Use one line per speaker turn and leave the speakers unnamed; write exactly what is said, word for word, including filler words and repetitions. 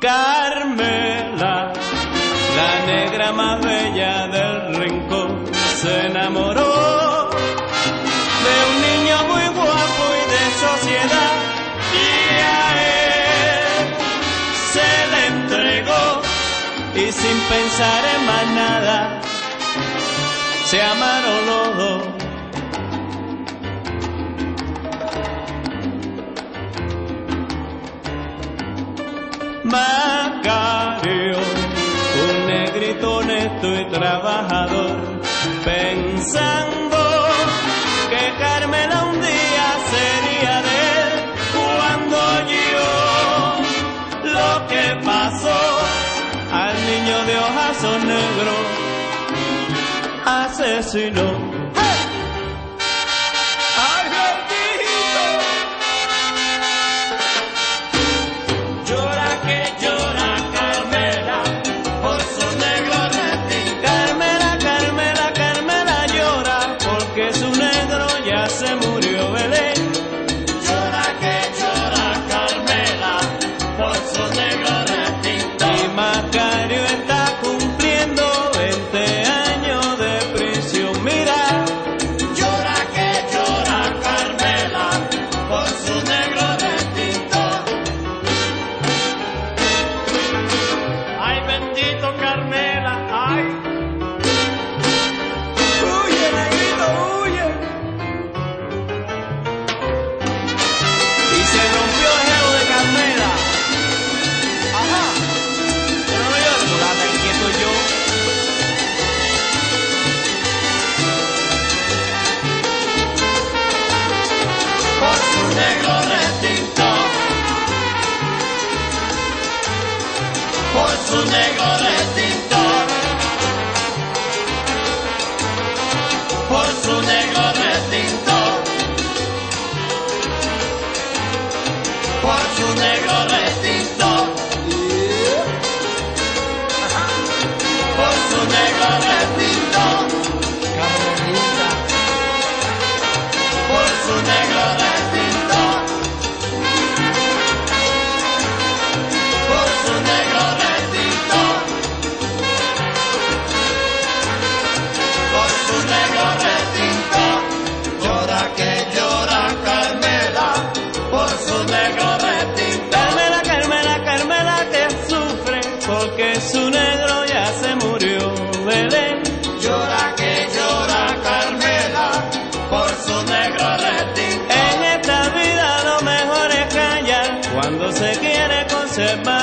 Carmela, la negra más bella del rincón, se enamoró de un niño muy guapo y de sociedad, y a él se le entregó, y sin pensar en más nada se amaron los dos. Macario, un negrito honesto y trabajador, pensando que Carmela un día sería de él, cuando oyó lo que pasó al niño de ojazos negros, asesinó.
Su negro retintor, por su negro retintor, por su negro retintor, por su negro retintor, por su negro retintor, por su negro retintor. Llora que llora Carmela por su negro retinto.
Carmela, Carmela, Carmela que sufre porque su negro ya se murió. Belén.
Llora que llora Carmela por su negro retinto.
En esta vida lo mejor es callar cuando se quiere conservar